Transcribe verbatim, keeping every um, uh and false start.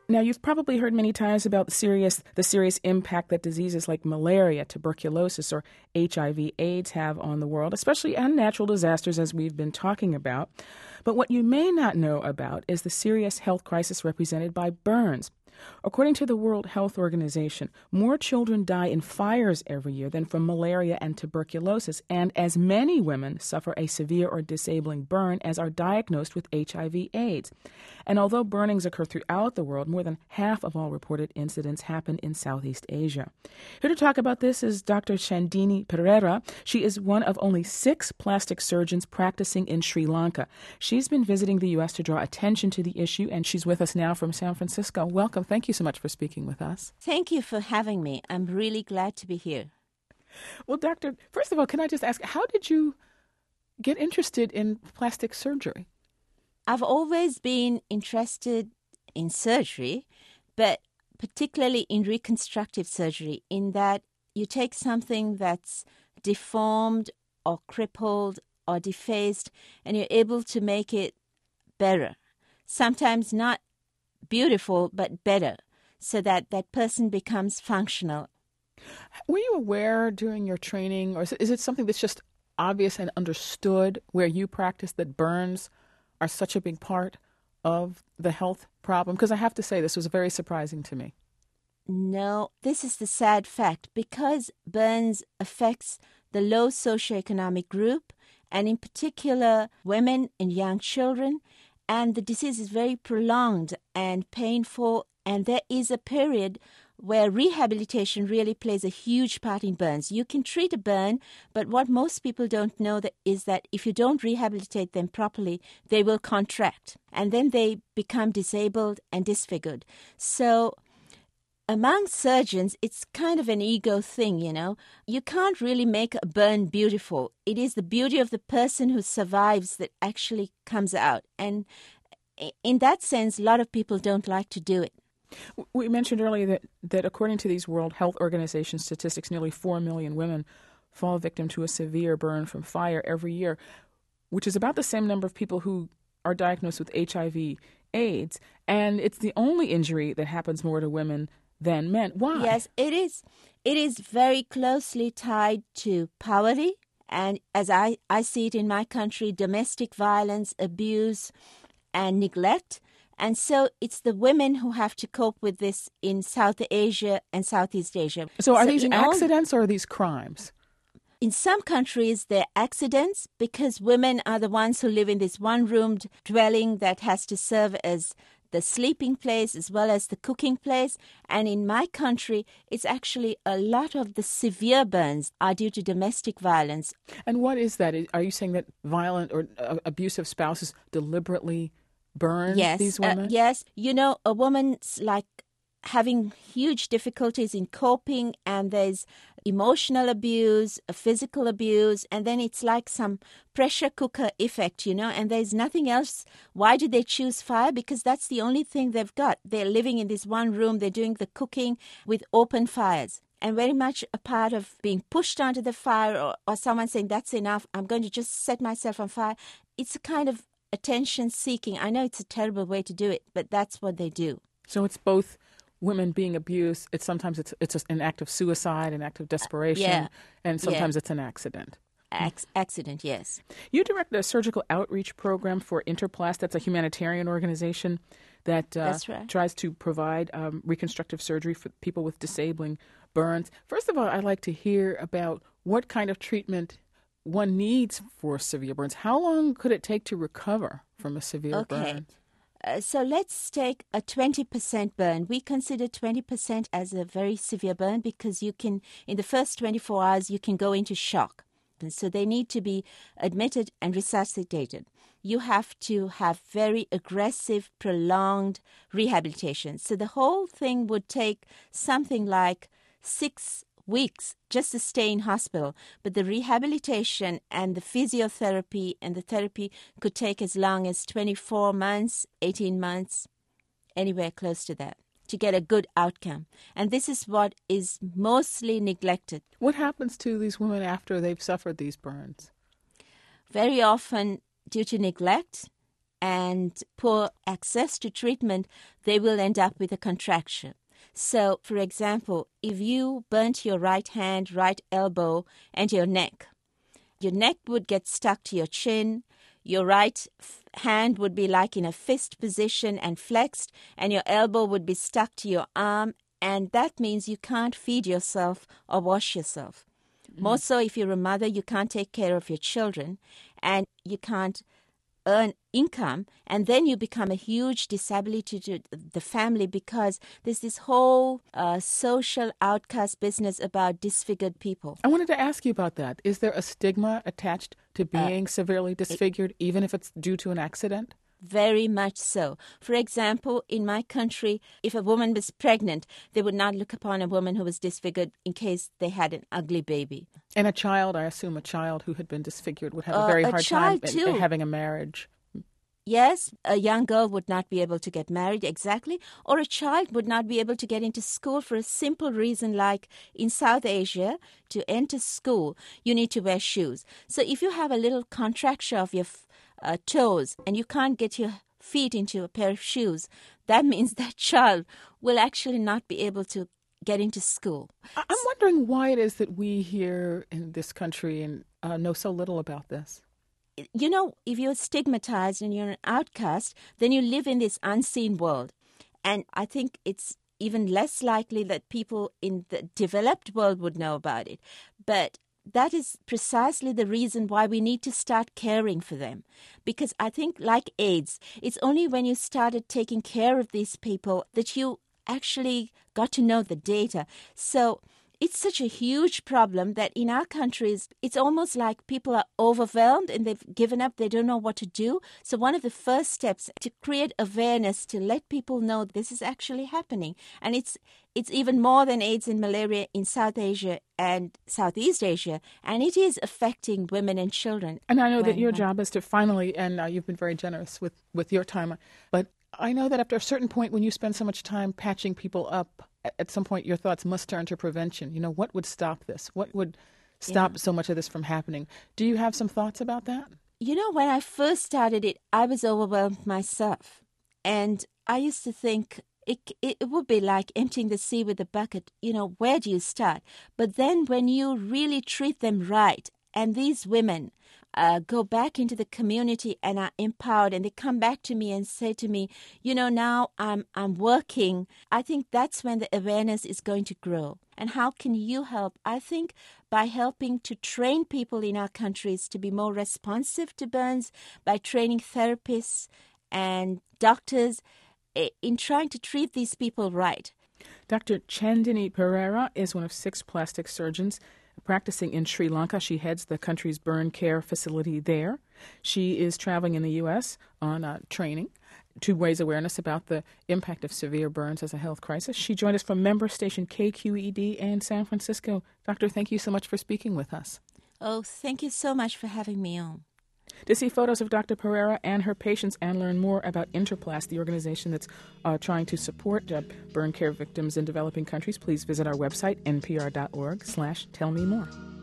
Now, you've probably heard many times about the serious, the serious impact that diseases like malaria, tuberculosis, or H I V AIDS have on the world, especially on natural disasters, as we've been talking about. But what you may not know about is the serious health crisis represented by burns. According to the World Health Organization, more children die in fires every year than from malaria and tuberculosis, and as many women suffer a severe or disabling burn as are diagnosed with H I V AIDS. And although burnings occur throughout the world, more than half of all reported incidents happen in Southeast Asia. Here to talk about this is Doctor Chandini Pereira. She is one of only six plastic surgeons practicing in Sri Lanka. She's been visiting the U S to draw attention to the issue, and she's with us now from San Francisco. Welcome. Thank you so much for speaking with us. Thank you for having me. I'm really glad to be here. Well, Doctor, first of all, can I just ask, how did you get interested in plastic surgery? I've always been interested in surgery, but particularly in reconstructive surgery, in that you take something that's deformed or crippled or defaced and you're able to make it better. Sometimes not beautiful, but better, so that that person becomes functional. Were you aware during your training, or is it, is it something that's just obvious and understood where you practice, that burns are such a big part of the health problem? Because I have to say, this was very surprising to me. No, this is the sad fact. Because burns affects the low socioeconomic group, and in particular women and young children, and the disease is very prolonged and painful, and there is a period where rehabilitation really plays a huge part in burns. You can treat a burn, but what most people don't know that is that if you don't rehabilitate them properly, they will contract, and then they become disabled and disfigured. So among surgeons, it's kind of an ego thing, you know. You can't really make a burn beautiful. It is the beauty of the person who survives that actually comes out. And in that sense, a lot of people don't like to do it. We mentioned earlier that, that according to these World Health Organization statistics, nearly four million women fall victim to a severe burn from fire every year, which is about the same number of people who are diagnosed with H I V AIDS. And it's the only injury that happens more to women than men. Why? Yes, it is. It is very closely tied to poverty, and as I, I see it in my country, domestic violence, abuse, and neglect. And so it's the women who have to cope with this in South Asia and Southeast Asia. So are so these accidents all, or are these crimes? In some countries, they're accidents because women are the ones who live in this one-roomed dwelling that has to serve as the sleeping place as well as the cooking place. And in my country, it's actually a lot of the severe burns are due to domestic violence. And what is that? Are you saying that violent or uh, abusive spouses deliberately burn yes, these women? Uh, yes. You know, a woman's like having huge difficulties in coping, and there's emotional abuse, physical abuse, and then it's like some pressure cooker effect, you know, and there's nothing else. Why do they choose fire? Because that's the only thing they've got. They're living in this one room, they're doing the cooking with open fires, and very much a part of being pushed onto the fire, or, or someone saying, that's enough, I'm going to just set myself on fire. It's a kind of attention seeking. I know it's a terrible way to do it, but that's what they do. So it's both women being abused. It's sometimes it's it's an act of suicide, an act of desperation, uh, yeah. and sometimes yeah. it's an accident. Ac- accident, yes. You direct the surgical outreach program for Interplast. That's a humanitarian organization that uh, That's right. tries to provide um, reconstructive surgery for people with disabling burns. First of all, I'd like to hear about what kind of treatment one needs for severe burns. How long could it take to recover from a severe okay. burn? Uh, so let's take a twenty percent burn. We consider twenty percent as a very severe burn because you can, in the first twenty-four hours, you can go into shock. And so they need to be admitted and resuscitated. You have to have very aggressive, prolonged rehabilitation. So the whole thing would take something like six weeks just to stay in hospital. But the rehabilitation and the physiotherapy and the therapy could take as long as twenty-four months, eighteen months, anywhere close to that, to get a good outcome. And this is what is mostly neglected. What happens to these women after they've suffered these burns? Very often, due to neglect and poor access to treatment, they will end up with a contracture. So, for example, if you burnt your right hand, right elbow, and your neck, your neck would get stuck to your chin, your right f- hand would be like in a fist position and flexed, and your elbow would be stuck to your arm, and that means you can't feed yourself or wash yourself. Mm. More so if you're a mother, you can't take care of your children, and you can't earn income, and then you become a huge disability to the family because there's this whole uh, social outcast business about disfigured people. I wanted to ask you about that. Is there a stigma attached to being uh, severely disfigured, it, even if it's due to an accident? Very much so. For example, in my country, if a woman was pregnant, they would not look upon a woman who was disfigured in case they had an ugly baby. And a child, I assume a child who had been disfigured would have a very uh, a hard time in, in having a marriage. Yes, a young girl would not be able to get married, exactly, or a child would not be able to get into school for a simple reason like in South Asia, to enter school, you need to wear shoes. So if you have a little contracture of your uh, toes and you can't get your feet into a pair of shoes, that means that child will actually not be able to get into school. I'm wondering why it is that we here in this country and uh, know so little about this. You know, if you're stigmatized and you're an outcast, then you live in this unseen world. And I think it's even less likely that people in the developed world would know about it. But that is precisely the reason why we need to start caring for them. Because I think, like AIDS, it's only when you started taking care of these people that you actually got to know the data. So it's such a huge problem that in our countries, it's almost like people are overwhelmed and they've given up. They don't know what to do. So one of the first steps to create awareness, to let people know this is actually happening. And it's it's even more than AIDS and malaria in South Asia and Southeast Asia. And it is affecting women and children. And I know that your job is to finally, and uh, you've been very generous with, with your time, but I know that after a certain point when you spend so much time patching people up, at some point your thoughts must turn to prevention. You know, what would stop this? What would stop yeah. so much of this from happening? Do you have some thoughts about that? You know, when I first started it, I was overwhelmed myself. And I used to think it, it would be like emptying the sea with a bucket. You know, where do you start? But then when you really treat them right, and these women Uh, go back into the community and are empowered, and they come back to me and say to me, you know, now I'm I'm working. I think that's when the awareness is going to grow. And how can you help? I think by helping to train people in our countries to be more responsive to burns, by training therapists and doctors in trying to treat these people right. Doctor Chandini Perera is one of six plastic surgeons practicing in Sri Lanka. She heads the country's burn care facility there. She is traveling in the U S on uh, training to raise awareness about the impact of severe burns as a health crisis. She joined us from member station K Q E D in San Francisco. Doctor, thank you so much for speaking with us. Oh, thank you so much for having me on. To see photos of Doctor Perera and her patients and learn more about Interplast, the organization that's uh, trying to support uh, burn care victims in developing countries, please visit our website, npr.org slash tell me more.